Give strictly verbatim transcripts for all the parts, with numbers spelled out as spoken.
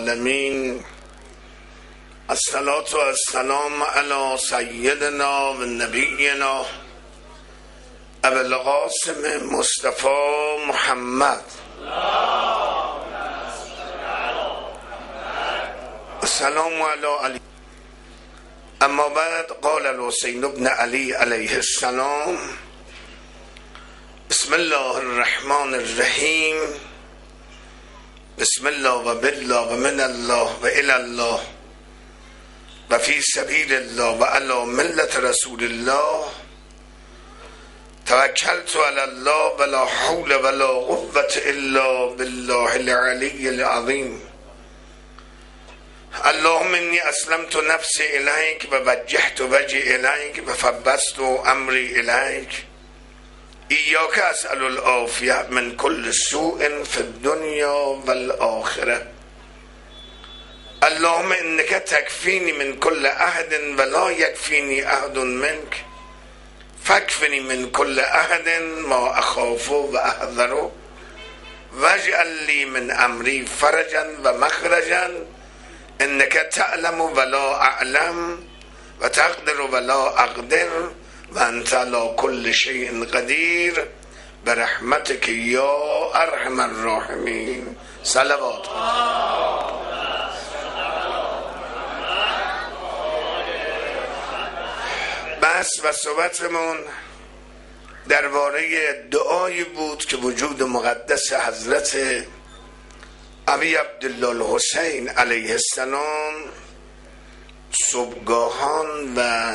العالمین. الصلاة و السلام علی سیدنا و نبینا ابو القاسم مصطفی محمد. السلام علی علی. اما بعد قال الحسین بن علی علیه السلام: بسم الله الرحمن الرحیم. بسم الله و بالله و من الله و الی الله و فی سبیل الله و علی ملت رسول الله. توکلت علی الله ولا حول ولا قوة الا بالله العلی العظیم. اللهم انی اسلمت نفسی الیک و وجهت وجهی الیک و فوضت امری الیک. ایاک اسأل العافیة من کل سوء فی الدنیا والآخرة. اللهم انک تکفینی من کل احد ولا یکفینی احد منک، فاکفنی من کل احد ما اخاف و احذر، واجعل لی من امری فرجا و مخرجا، انک تعلم ولا اعلم و تقدر ولا اقدر و انت علی کل شیء قدیر برحمتک یا ارحم الراحمین. صلوات. بحث و صحبتمون درباره دعایی بود که وجود مقدس حضرت ابی عبدالله الحسین علیه السلام صبحگاهان و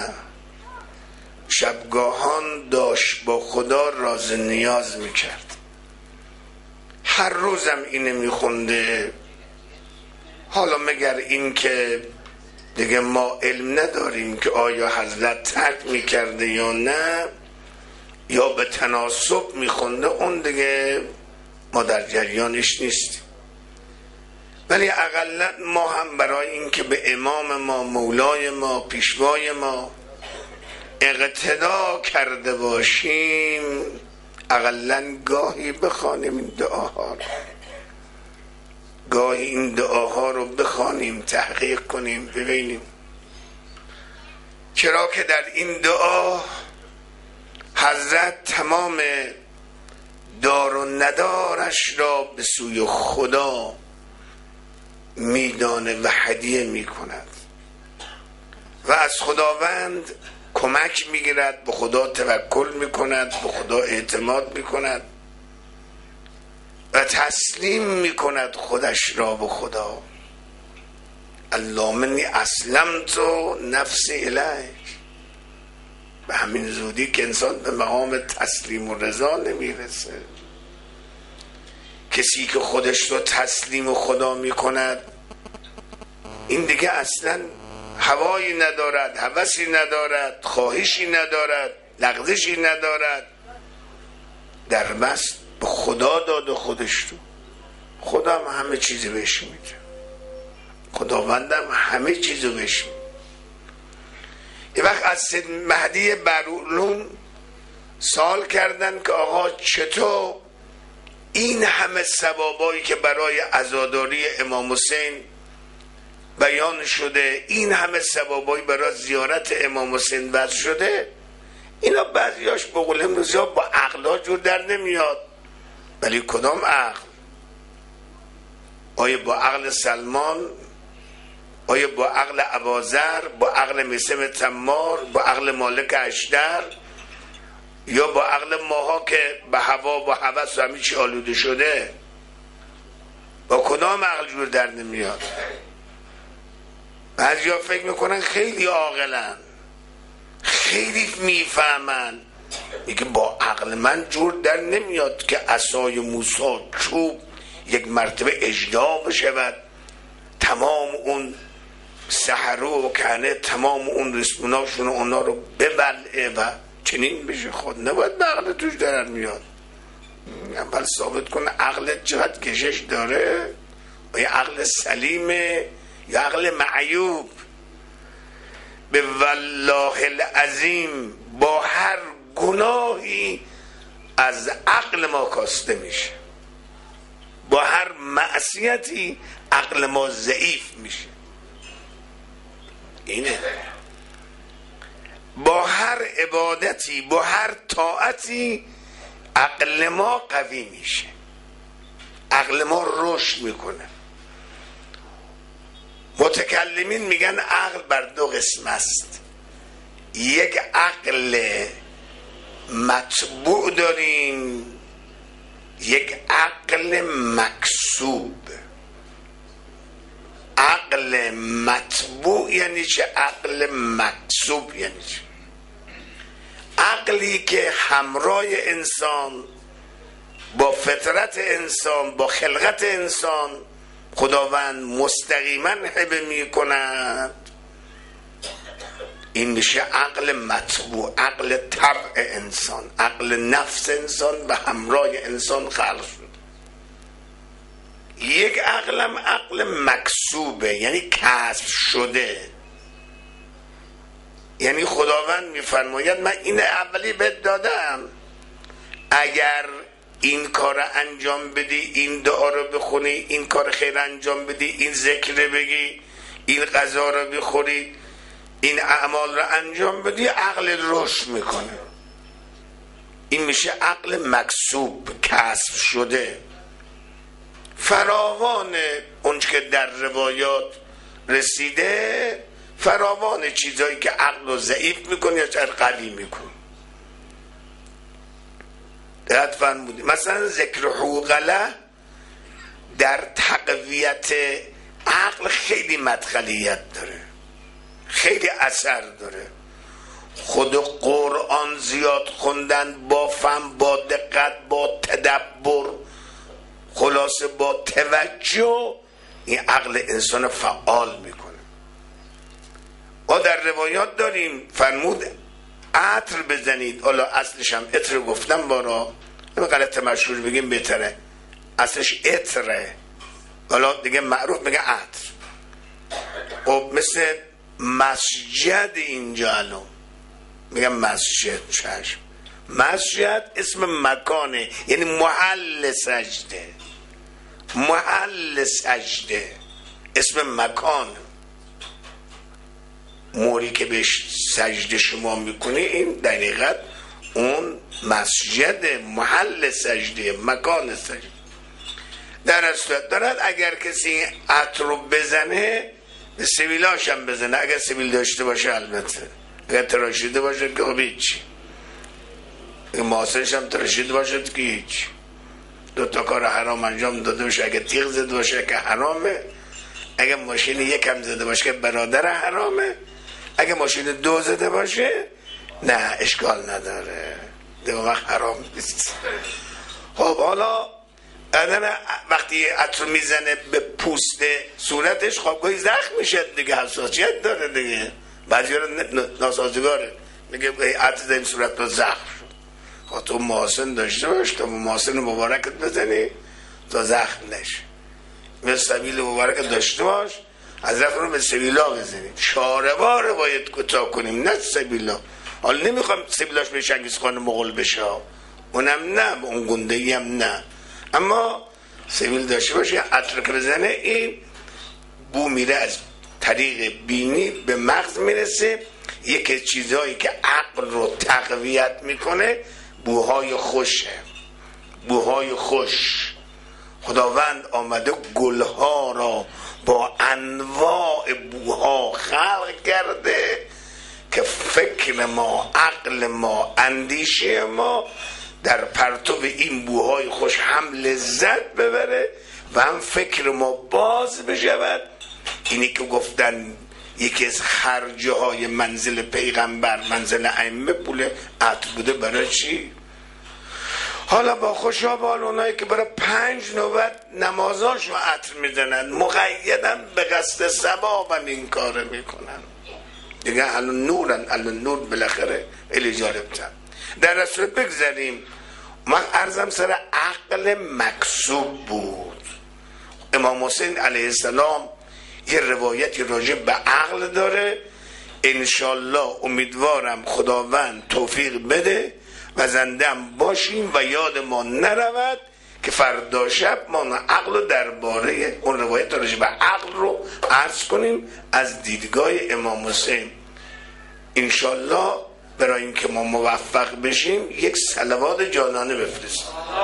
شبگاهان داشت با خدا راز نیاز میکرد. هر روزم اینه میخونده. حالا مگر این که دیگه ما علم نداریم که آیا حضرت ترک میکرده یا نه، یا به تناسب میخونده، اون دیگه ما در جریانش نیستیم. ولی اقلا ما هم برای این که به امام ما، مولای ما، پیشوای ما اقتدا کرده باشیم، اقلا گاهی بخوانیم این دعاها رو، گاهی این دعاها رو بخوانیم، تحقیق کنیم، ببینیم. چرا که در این دعا حضرت تمام دار و ندارش را به سوی خدا میدانه و هدیه میکند و از خداوند کمک میگیرد، به خدا توکل میکند، به خدا اعتماد میکند و تسلیم میکند خودش را به خدا. اللهم انی اسلمت نفسی الیک. به همین زودی که انسان به مقام تسلیم و رضا نمیرسه. کسی که خودش رو تسلیم و خدا میکند، این دیگه اصلا هوایی ندارد، هوسی ندارد، خواهشی ندارد، لغزشی ندارد، در بس به خدا داده خودش رو. خدا هم همه چیزی بهش میده، خداوندم همه چیزو بهش میده. یه وقت از سید مهدی برولون سوال کردن که آقا چطور این همه ثوابایی که برای عزاداری امام حسین بیان شده، این همه ثوابایی برای زیارت امام حسین وضع شده، اینا بعضیاش به قول امروزی ها با عقلا جور در نمیاد. ولی کدام عقل؟ آیا با عقل سلمان؟ آیا با عقل اباذر؟ با عقل میثم تمار؟ با عقل مالک اشتر؟ یا با عقل ماها که به هوا و هوس و همه چی آلوده شده؟ با کدام عقل جور در نمیاد؟ بعضی ها فکر میکنن خیلی عاقلن، خیلی میفهمن. میگه با عقل من جور در نمیاد که عصای موسی چوب یک مرتبه اجدا بشود، تمام اون سحرو و کنه تمام اون رسموناشون و اونا رو ببلعه و چنین بشه. خود نباید به عقل توش در میاد. اول ثابت کنه عقلت چقدر کشش داره، و یا عقل سلیمه یا عقل معیوب. به والله العظیم با هر گناهی از عقل ما کاسته میشه، با هر معصیتی عقل ما ضعیف میشه. اینه با هر عبادتی، با هر طاعتی عقل ما قوی میشه، عقل ما رشد میکنه. متکلمین میگن عقل بر دو قسم است. یک عقل مطبوع داریم، یک عقل مکسوب. عقل مطبوع یعنی چه؟ عقل مکسوب یعنی چه؟ عقلی که همراه انسان با فطرت انسان، با خلقت انسان خداوند مستقیما هبه می کند، این میشه عقل مطبوع، عقل طبع انسان، عقل نفس انسان و همراه انسان خلق شد. یک عقلم عقل مکسوبه، یعنی کسب شده. یعنی خداوند میفرماید من این اولی بهت دادم، اگر این کار انجام بدی، این دعا رو بخونی، این کار خیر انجام بدی، این ذکر بگی، این غذا رو بخوری، این اعمال رو انجام بدی، عقل رشد میکنه. این میشه عقل مکسوب، کسب شده. فراوان اون که در روایات رسیده، فراوان چیزایی که عقل رو ضعیف میکنه یا چرا قوی میکنه. دقت فرمودید مثلا ذکر حوقله در تقویت عقل خیلی مدخلیت داره، خیلی اثر داره. خود قرآن زیاد خوندن با فهم، با دقت، با تدبر، خلاصه با توجه، این عقل انسان فعال میکنه. ما در روایات داریم فرمود عطر بزنید، حالا اصلش هم عطر گفتم بارا، این غلط مشهور بگیم بهتره، اصلش عطره، حالا دیگه معروف میگه عطر. خب مثل مسجد اینجا الان میگم مسجد، چشم، مسجد اسم مکانه، یعنی محل سجده، محل سجده اسم مکان. موری که بهش سجده شما میکنی این دقیقت اون مسجد، محل سجده، مکان سجده. در اصل دارد اگر کسی عطر رو بزنه به سبیلاش هم بزنه، اگر سبیل داشته باشه، البته اگر تراشیده باشه که خب هیچ، ماسرش هم تراشیده باشه که هیچ، دو تا کار حرام انجام داده باشه، اگر تیغ زده باشه که حرامه، اگر ماشین یکم زده باشه که برادر حرامه، اگر ماشین دو زده باشه نه اشکال نداره، دیگه وقت حرام نیست. خب حالا آدم وقتی عطر میزنه به پوست صورتش خوابگاهی زخم میشه دیگه، حساسیت داره دیگه، بعضی ها ناسازگاره، میگه عطر زدیم صورت رو زخم شد. خب تو محاسن داشته باش، تو محاسن مبارکت بزنی تا زخم نشه، به سبیل مبارکت داشته باش، از رفت رو به سبیلا بزنیم، شاربا رو باید کوتاه کنیم نه سبیلا. حالا نمیخوام سبیلاش به چنگیز خان مغول بشه، اونم نه، اون گندگی هم نه، اما سبیل داشته باشه، عطر که بزنه این بو میره از طریق بینی به مغز میرسه. یکی چیزهایی که عقل رو تقویت میکنه بوهای خوشه، بوهای خوش. خداوند آمده گلها را با انواع بوها خلق کرده که فکر ما، عقل ما، اندیشه ما در پرتو این بوهای خوش هم لذت ببره و هم فکر ما باز بشود. اینی که گفتن یکی از خرجه های منزل پیغمبر، منزل ائمه، پول عطر بوده. برای چی؟ حالا با خوشابال اونایی که برای پنج نوبت نمازاشو عطر میزنن، مقیدن به قصد ثواب این کار میکنن دیگه. الان نورن، الان نور بالاخره الی جالبتر. در رسول بگذاریم، من عرضم سر عقل مکسوب بود. امام حسین علیه السلام یه روایتی راجع به عقل داره، انشالله امیدوارم خداوند توفیق بده و زندم باشیم و یاد ما نرود که فردا شب ما عقل رو درباره اون روایت راجع به عقل رو عرض کنیم از دیدگاه امام حسین. انشالله برای اینکه ما موفق بشیم یک صلوات جانانه بفرستیم.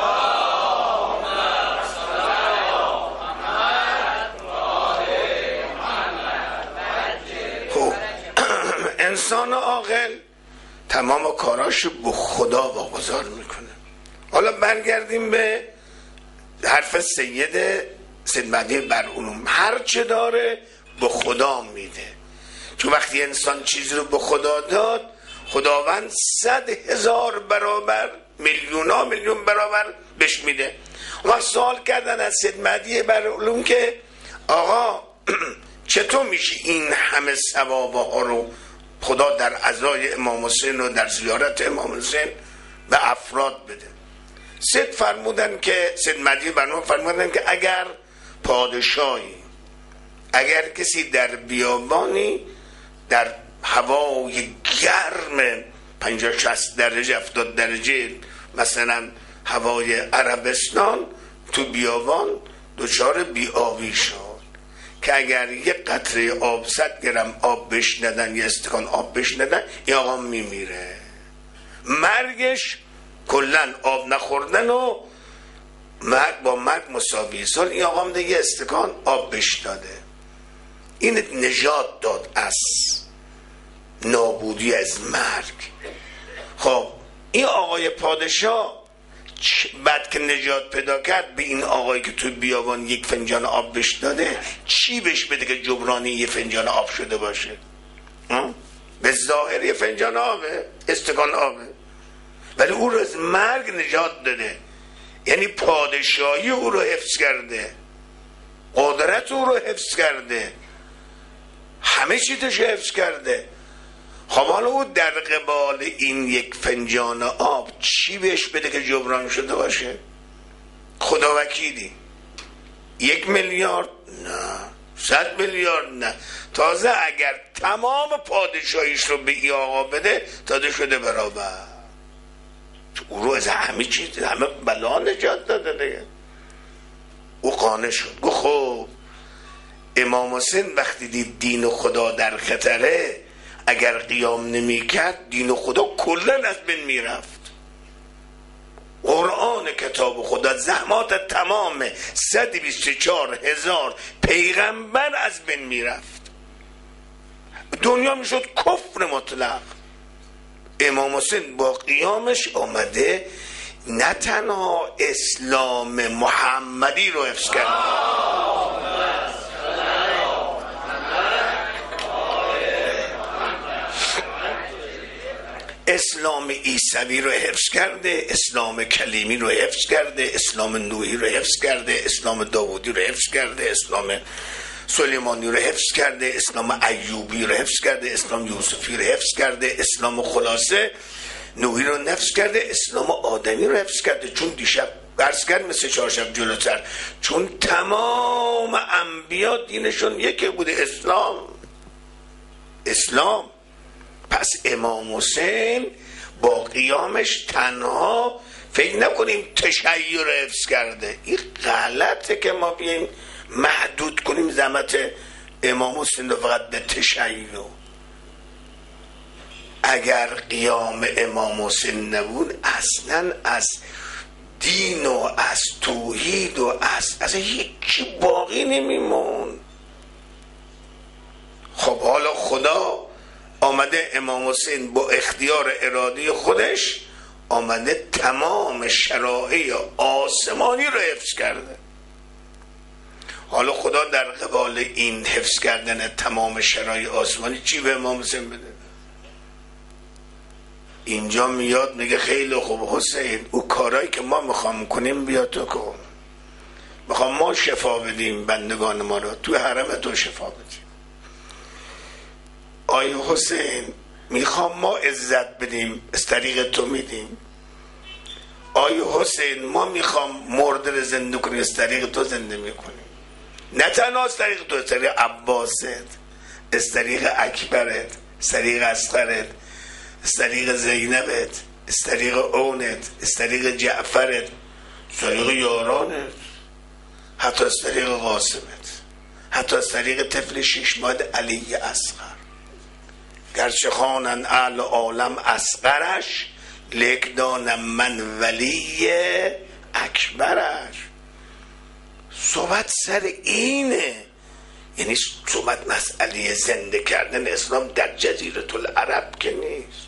خب انسان عاقل تمام کاراشو به خدا واگذار میکنه. حالا برگردیم به حرف سید سید مهدی برعلوم. هر چه داره به خدا میده، چون وقتی انسان چیزی رو به خدا داد، خداوند صد هزار برابر، میلیون ها میلیون برابر بهش میده. و سوال کردن از سید مهدی برعلوم که آقا چطور میشه این همه ثواب ها رو خدا در عزای امام حسین و در زیارت امام حسین به افراد بده؟ سید فرمودن که سید مهدی برعلوم فرمودن که اگر پادشاهی، اگر کسی در بیابانی در هوای گرم پنجاه شصت درجه هفتاد درجه مثلا هوای عربستان تو بیابان دچار بیابی شد که اگر یک قطره آب صد گرم آب بش ندن یا استکان آب بش ندن این آقا میمیره. مرگش کلن آب نخوردن و مرگ با مرگ مساوی. سال این آقا هم یه استکان آب بش داده، این نجات داد از نابودی، از مرگ. خب این آقای پادشاه بعد که نجات پیدا کرد به این آقایی که تو بیابان یک فنجان آب بش داده چی بش بده که جبرانی یه فنجان آب شده باشه؟ به ظاهر یه فنجان آبه، استکان آبه، ولی او رو از مرگ نجات داده. یعنی پادشاهی او رو حفظ کرده، قدرت او رو حفظ کرده، همه چیزش حفظ کرده. خب حالا او در قبال این یک فنجان آب چی بهش بده که جبران شده باشه؟ خدا وکیلی یک میلیارد نه، صد میلیارد نه. تازه اگر تمام پادشاهیش رو به این آقا بده تازه شده برابر. او رو از همه چیز، همه بلا نجات داده دیگه. او قانع شد، گفت خب امام حسین وقتی دید دین خدا در خطره اگر قیام نمی کرد دین خدا کلن از بین می رفت. قرآن کتاب خدا زحمات تمام صد و بیست و چهار هزار پیغمبر از بین می رفت، دنیا می شد کفر مطلق. امام حسین با قیامش آمده نه تنها اسلام محمدی رو حفظ کرد، اسلام عیسوی رو حفظ کرده، اسلام کلیمی رو حفظ کرده، اسلام نوحی رو حفظ کرده، اسلام داوودی رو حفظ کرده، اسلام سلیمانی رو حفظ کرده، اسلام ایوبی رو حفظ کرده، اسلام یوسفی رو حفظ کرده، اسلام خلاصه نوحی رو حفظ کرده، اسلام آدمی رو حفظ کرده. چون دیشب درس کرد مثل چهار شب جلوتر، چون تمام انبیا دینشون یکی بوده، اسلام اسلام. پس امام حسین با قیامش تنها فکر نکنیم تشیع رو حفظ کرده. این غلطه که ما بیاییم محدود کنیم زحمت امام حسین رو فقط به تشیع. اگر قیام امام حسین نبود اصلا از دین و از توحید و از از هیچی باقی نمیمون. خب حالا خدا آمده امام حسین با اختیار ارادی خودش آمده تمام شرایع آسمانی رو حفظ کرده. حالا خدا در قبال این حفظ کردن تمام شرایع آسمانی چی به امام حسین بده؟ اینجا میاد میگه خیلی خوب حسین، او کارهایی که ما میخوام کنیم بیا تو کن. میخوام ما شفا بدیم بندگان ما رو، تو حرم تو شفا بدیم. آیا حسین میخوام ما عزت بدیم، از طریق تو میدیم. آیا حسین ما میخوام مرده رو زنده کنیم، از طریق تو زنده میکنیم. نه تنها از طریق تو، از طریق عباست، از طریق اکبرت، از طریق اصغرت، از طریق زینبت، از طریق اونت، از طریق جعفرت. طریق یارانت، حتی از طریق قاسمت، حتی از طریق طفل شش ماه علی اصغر. گرچه خوانن اهل عالم اصغرش، لیک دانم من ولی اکبرش. صحبت سر اینه، یعنی صحبت مسئله زنده کردن اسلام در جزیره العرب که نیست.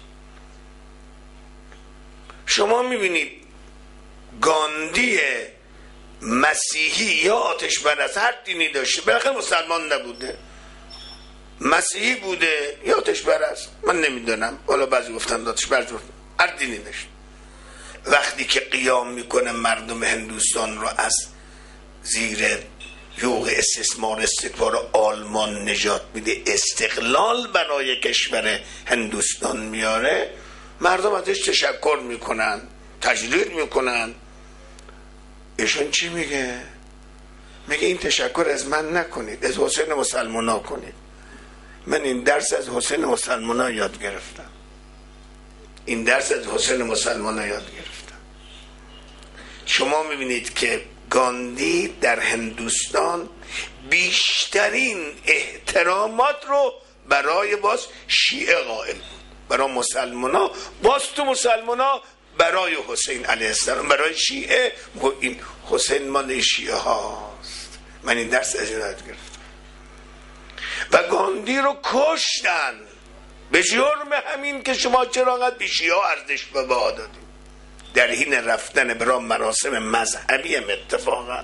شما میبینید گاندی مسیحی یا آتش پرست، هر دینی داشته، بالاخره مسلمان نبوده، مسیحی بوده یا آتش پرست، من نمیدونم، حالا بعضی گفتن آتش پرست، هر دینی داشته. وقتی که قیام میکنه مردم هندوستان رو از زیر یوغ استثمار استکبار آلمان نجات میده، استقلال برای کشور هندوستان میاره، مردم ازش تشکر میکنن، تجلیل میکنن. ایشون چی میگه؟ میگه این تشکر از من نکنید، از حسین مسلمونا کنید. من این درس از حسین مسلمونا یاد گرفتم، این درس از حسین مسلمونا یاد گرفتم. شما میبینید که گاندی در هندوستان بیشترین احترامات رو برای باز شیعه قائل بود، برای مسلمانا، باز تو مسلمانا برای حسین علیه السلام، برای شیعه این حسین مال شیعه هاست. من این درس از این یاد گرفتم. و گاندی رو کشتن به جرم همین که شما چرا انقدر به شیعه ها ارزش به بها دادید، در حین رفتن برای مراسم مذهبی هم اتفاقا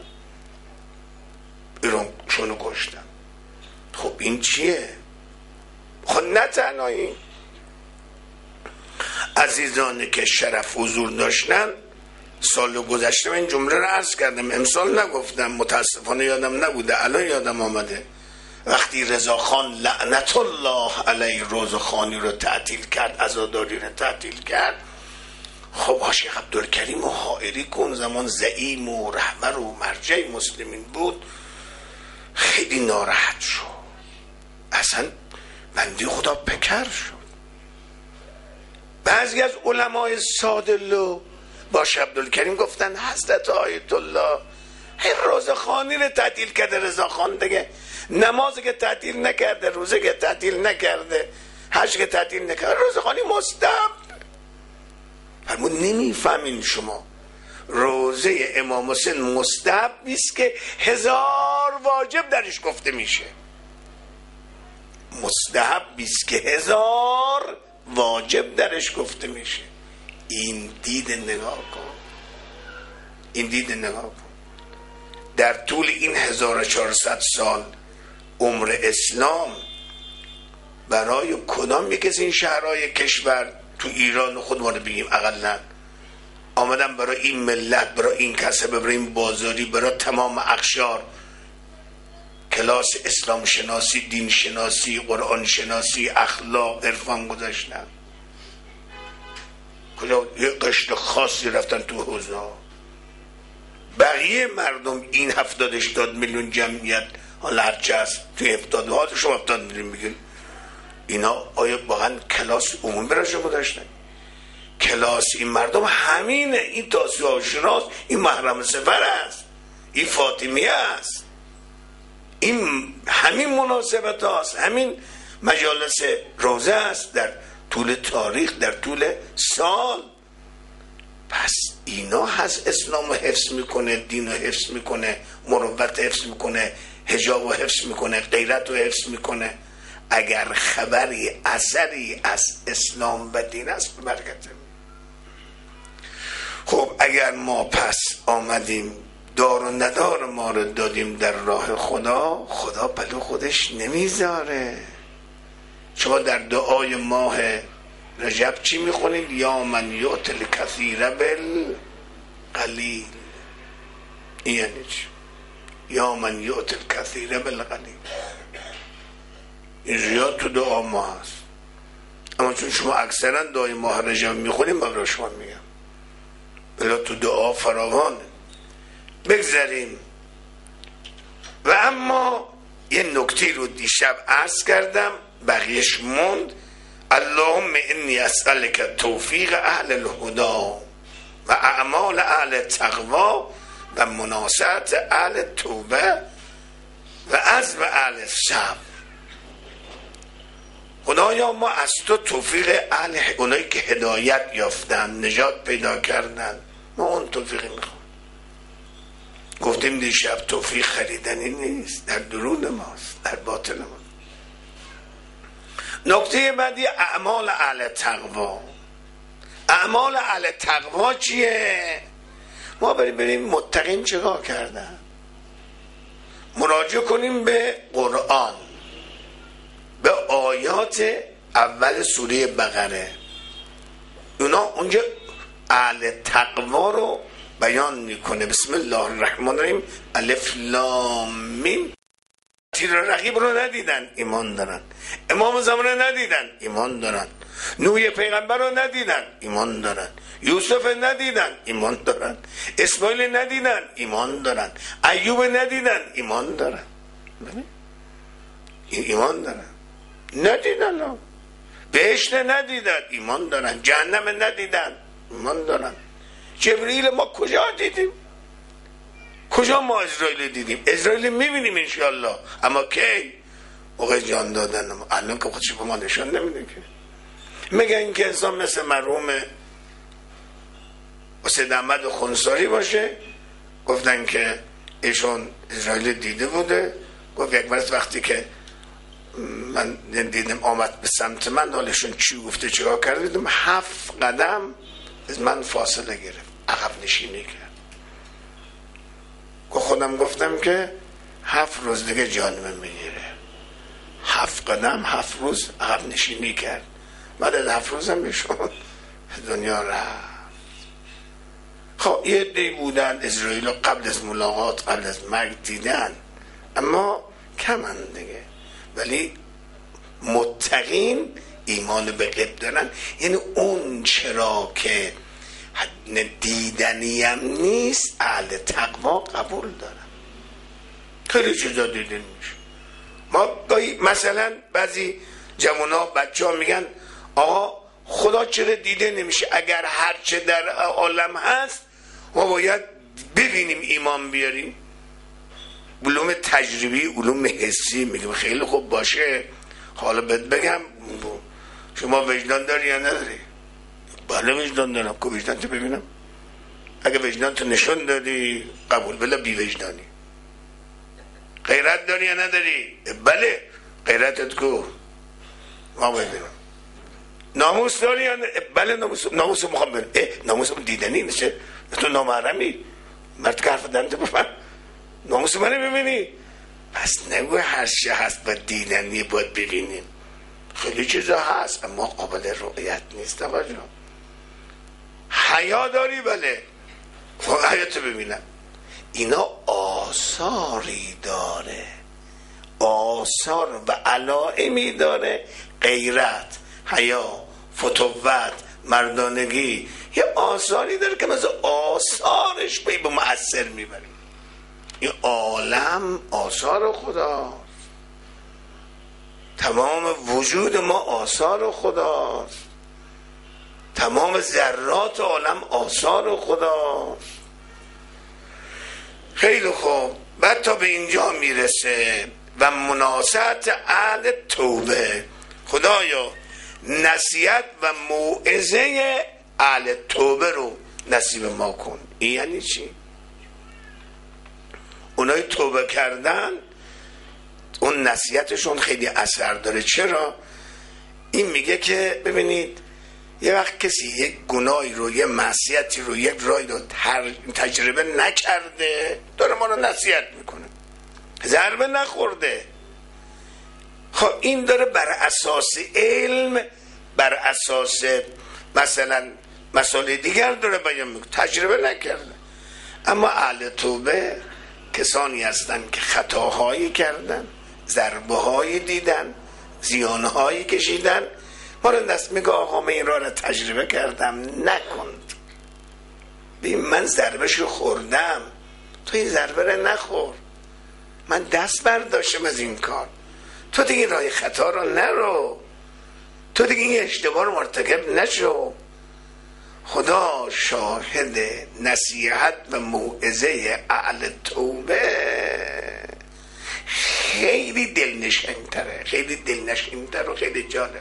ایران شونو کشتن. خب این چیه؟ خب نه تنها این عزیزانی که شرف حضور داشتن، سال گذشته من این جمله رو عرض کردم، امسال نگفتم، متاسفانه یادم نبوده، الان یادم آمده. وقتی رضاخان لعنت الله علیه روزخانی رو تعطیل کرد، عزاداری رو تعطیل کرد، خب شیخ عبدالکریم و حائری که اون زمان زعیم و رهبر و مرجع مسلمین بود خیلی ناراحت شد، اصلا بنده خدا پکر شد. بعضی از علمای سادلو با شیخ عبدالکریم گفتن حضرت آیت الله روزخانی رو تعطیل کرده، رضاخان دیگه نمازی که تعطیل نکرده، روزه که تعطیل نکرده، حج که تعطیل نکرده، روزخانی مستحب. فرمود نمیفهمین شما، روزه امام حسین مستحب نیست که هزار واجب درش گفته میشه، مستحب نیست که هزار واجب درش گفته میشه. این دید نگاه کن، این دید نگاه کن. در طول این هزار و چهارصد سال عمر اسلام برای کدام یک از این شهرهای کشور، تو ایران خودمون بگیم اقلا، آمدن برای این ملت، برای این کسبه، برای این بازاری، برای تمام اقشار کلاس اسلام شناسی، دین شناسی، قرآن شناسی، اخلاق، عرفان گذاشتن. کجا یه قشت خاصی رفتن تو حوزه ها. بقیه مردم این هفتاد هشتاد میلیون جمعیت، حالا هرچه هست توی هفتاد ها شما هفتاد میلیون میگین، اینا آیا واقعا کلاس عمومی براشون گذاشتن؟ کلاس این مردم همینه، این تاسیع آشناست، این محرم سفر است، این فاطمیه است، این همین مناسبت هاست، همین مجالس روزه است در طول تاریخ، در طول سال. پس اینا هست اسلام رو حفظ میکنه، دین رو حفظ میکنه، مروت حفظ میکنه، حجاب رو حفظ میکنه، غیرت رو حفظ میکنه. اگر خبری اثری از اسلام و دین است برکته. خب اگر ما پس آمدیم دار و ندار ما رو دادیم در راه خدا، خدا پلو خودش نمیذاره. شما در دعای ماه رجب چی میخونید؟ یا من یؤت الکثیر بالقلیل. این یعنی چی؟ یا من یؤت الکثیر بالقلیل. این زیاد تو دعا ما هست، اما چون شما اکثرا دعای ماه رجب میخونید من رو شما میگم بلا تو دعا فراوانه. بگذاریم. و اما یه نکته رو دیشب عرض کردم بقیهش موند. اللهم انی اسألک توفیق اهل الهدا و اعمال اهل تقوا و مناصحت اهل توبه و عزم اهل صبر. خدایا ما از تو توفیق اهل اونایی که هدایت یافتن، نجات پیدا کردن، ما اون توفیق میخوام. گفتیم دیشب توفیق خریدنی نیست، در درون ماست، در باطن ما. نکته بعدی اعمال اهل تقوا. اعمال اهل تقوا چیه؟ ما بریم بریم متقین چیکار کردن، مراجعه کنیم به قرآن، به آیات اول سوره بقره. اونا اونجا اهل تقوا رو بیان میکنه. بسم الله الرحمن الرحیم. الف لام میم. تیر رقیب رو ندیدن، ایمان دارن. امام زمان رو ندیدن، ایمان دارن. نوح پیغمبر رو ندیدن، ایمان دارن. یوسف ندیدن، ایمان دارن. اسماعیل ندیدن، ایمان دارن. ایوب ندیدن، ایمان دارن. ایمان دارن. ندیدن ها. بهشت ندیدن، ایمان دارن. جهنم ندیدن، ایمان دارن. جبرئیل ما کجا دیدیم؟ کجا ما اسرائیل دیدیم؟ اسرائیل میبینیم انشاءالله، اما کی؟ موقع جان دادن ما. الان که خودش به ما نشان نمیده که. میگه این که انسان مثل مرحوم سید احمد خونساری باشه. گفتن که ایشون اسرائیل دیده بوده. گفت یک مرد وقتی که من دیدم آمد به سمت من، حالشون چی گفته چیکار کرده، دیدم هفت قدم از من فاصله گرفت، عقب نشینی کرد. خودم گفتم که هفت روز دیگه جانم میگیره. هفت قدم هفت روز عقب نشینی کرد. بعد از هفت روزم میشون دنیا رفت. خب یه دی بودن اسرائیل قبل از ملاقات، قبل از مرگ دیدن، اما کمن دیگه. ولی متقین ایمان به غیب دارن، یعنی اون چرا که دیدنیم نیست اهل تقوا قبول دارن. خیلی چیزا دیدن میشه. ما مثلا بعضی جوونا بچه ها میگن آقا خدا چرا دیده نمیشه؟ اگر هرچه در عالم هست ما باید ببینیم ایمان بیاریم. علوم تجربی، علوم حسی. میگم خیلی خوب باشه، حالا بهت بگم شما وجدان داری یا نداری؟ بله وجدان دارم. که وجدان تو ببینم. اگه وجدان تو نشون دادی قبول، بله بی وجدانی. غیرت داری یا نداری؟ بله غیرتت کو ما ببینم. ناموس داری یا نداری؟ بله ناموس. ناموس میخوام ببینم. ناموس دیدنی میشه؟ تو نامحرمی؟ مرد که حرف دارم تو بفهم. ناموس منو ببینی؟ پس نگو هر چی هست با دیدنی باید ببینیم. خیلی چیزا هست اما قابل رؤیت نیست. آقا جان حیا داری؟ بله. خب حیاتو ببینم. اینا آثاری داره، آثار و علائمی داره. غیرت، حیا، فتوت، مردانگی یه آثاری داره که مثل آثارش به مؤثر میبریم. این عالم آثار خداست. تمام وجود ما آثار خداست. تمام ذرات عالم آثار خداست. خیلی خوب. بعد تا به اینجا میرسه و مناصحت اهل توبه. خدایا نصیحت و موعظه اهل توبه رو نصیب ما کن. این یعنی چی؟ اونای توبه کردن اون نصیحتشون خیلی اثر داره. چرا؟ این میگه که ببینید یه وقت کسی یک گناهی رو، یه معصیتی رو، یک راهی رو تجربه نکرده، داره ما رو نصیحت میکنه. ضربه نخورده. خب این داره بر اساس علم، بر اساس مثلا مسائل دیگر داره بیان میکنه، تجربه نکرده. اما اهل توبه کسانی هستن که خطاهایی کردن، ضربه هایی دیدن، زیانهایی کشیدن. ما رو دست میگه آقا من این راه رو تجربه کردم، نکند. ببین من ضربهشو خوردم، تو این ضربه رو نخور. من دست برداشتم از این کار، تو دیگه راه خطا رو نرو، تو دیگه این اشتباه رو مرتکب نشو. خدا شاهد نصیحت و موعظه اهل توبه خیلی دلنشین‌تره، خیلی دلنشین‌تر و خیلی جالب.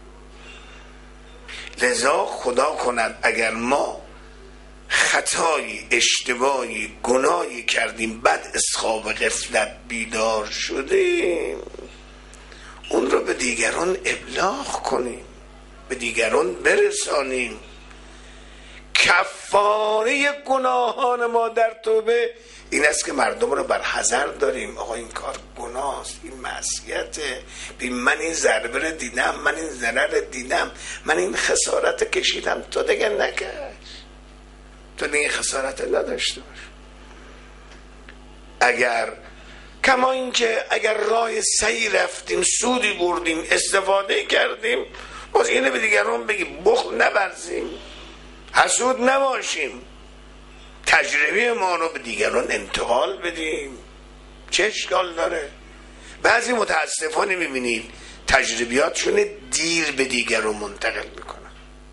لذا خدا کند اگر ما خطایی، اشتباهی، گناهی کردیم، بعد از خواب غفلت بیدار شدیم، اون رو به دیگران ابلاغ کنیم، به دیگران برسانیم. کفاره گناهان ما در توبه این است که مردم رو بر حذر داریم. آقا این کار گناهست، این معصیته، ببین من این ضربه رو دیدم، من این ضرر دیدم، من این خسارت کشیدم، تو دیگه نکش، تو دیگه خسارت نداشته باش. اگر کما این که اگر راه صحیح رفتیم، سودی بردیم، استفاده کردیم، باز اینو به دیگران بگیم، بخل نورزیم، حسود نباشیم، تجربه ما رو به دیگران انتقال بدیم. چه اشکال داره؟ بعضی متاسفانه میبینید تجربیاتشون دیر به دیگران منتقل میکنن.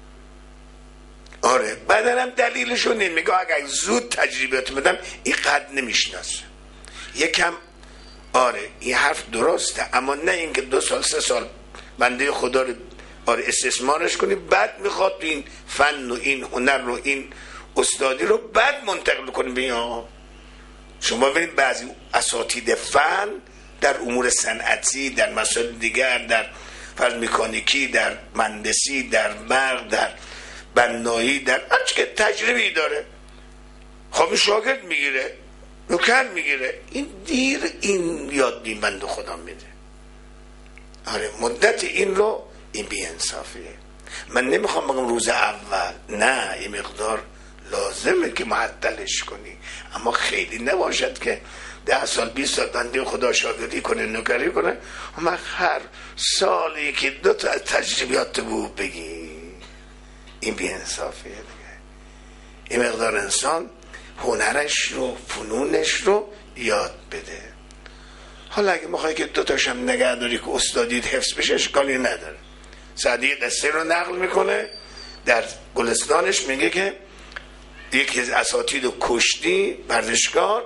آره بعدن هم دلیلشون این میگه اگر زود تجربیات بدم این قد نمیشناسه یکم. آره این حرف درسته، اما نه اینکه دو سال سه سال بنده خدا رو آره استثمارش کنی، بعد میخواد این فن و این هنر رو این استادی رو بعد منتقل کنی. بیا شما ببینید بعضی اساتید فن در امور صنعتی، در مسائل دیگر، در فرض مکانیکی، در مهندسی، در برق، در بنایی، در هرچی که تجربی داره، خب شاگرد میگیره، نوکر میگیره، این دیر این یاد بین بنده خدا میده. آره مدت این رو این بی انصافیه. من نمیخوام بگم روز اول، نه این مقدار لازمه که معطلش کنی، اما خیلی نباشد که ده سال بیست سال بنده خدا شاگردی کنه، نوکری کنه، اما هر سالی که دو تا از تجربیات بود بگی، این بی انصافیه دیگه. این مقدار انسان هنرش رو، فنونش رو یاد بده. حالا اگه میخوای که دو تاشم نگه داری که استادیت حفظ بشه اشکالی نداره. سعدی قصه رو نقل میکنه، در گلستانش میگه که یکی از اساتید و کشتی ورزشکار،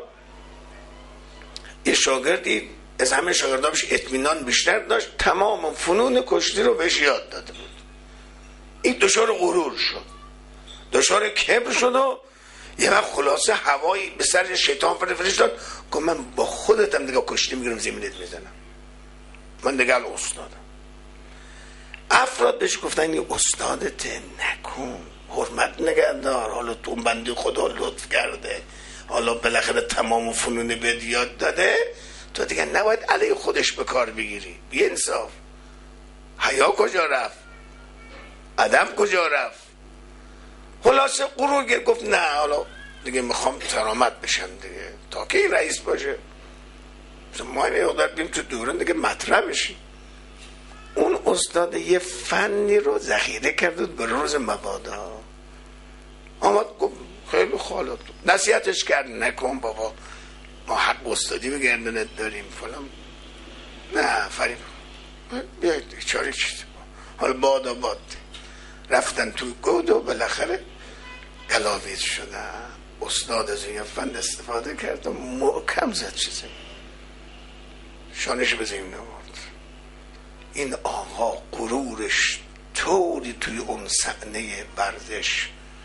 یه شاگردی از همه شاگردانش اطمینان بیشتر داشت، تمام فنون کشتی رو بهش یاد داده بود. این دچار غرور شد، دچار کبر شد و یه وقت خلاصه هوایی به سر شیطان فرستاد، گفت من با خودتم دیگه کشتی میگیرم زمینت میزنم، من دیگه استادم. افراد بهش گفتن این استادت نکن، حرمت نگهدار، حالا تو بنده خدا لطف کرده، حالا بالاخره تمام فنون بهت یاد داده، تو دیگه نباید علیه خودش به کار بگیری. بی انصاف. حیا کجا رفت؟ ادب کجا رفت؟ خلاصه غرور گرفت، گفت نه حالا دیگه میخوام ترامت بشم دیگه، تا که این رئیس باشه ما این اقدار بیم تو دوران دیگه مطرح بشیم. اون استاد یه فنی رو ذخیره کرد به روز مبادا، آمد گفت خیلی خالد، نصیحتش کرد نکن بابا، ما حق استادی به گردنت داریم فلان، نه فریم بیایید چاری چیزی، حالا بادا باد رفتن توی گود و بالاخره گلاویز شدن. استاد از این فن استفاده کرد و محکم زد چیزی، شانش به زمین نورد. این آقا غرورش طوری توی اون صحنه ورزش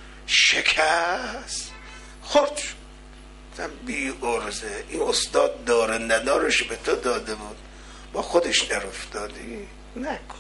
شکست، خورد شد. بی ارزه، این استاد داره ندارش به تو داده بود، با خودش در افتادی، نکن.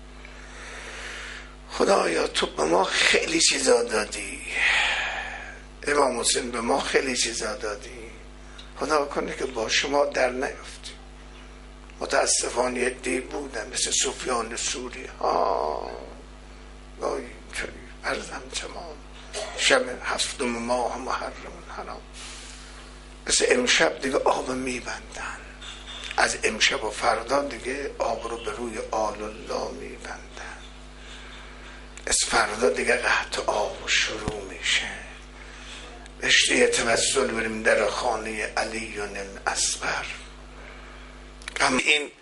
خدایا تو به ما خیلی چیزا دادی، امام حسین به ما خیلی چیزا دادی، خدا کنه که با شما در نیفتی. متاسفانه یه دی بودن مثل سفیان سوری ها، گاهی اینطوری عرضم تمام شب هفتم ماه محرم حرام، مثل امشب دیگه آب میبندن، از امشب و فردا دیگه آب رو به روی آل الله میبندن، از فردا دیگه قحط آب شروع میشه. رشته توسل بریم در خانه علی الاصغر. این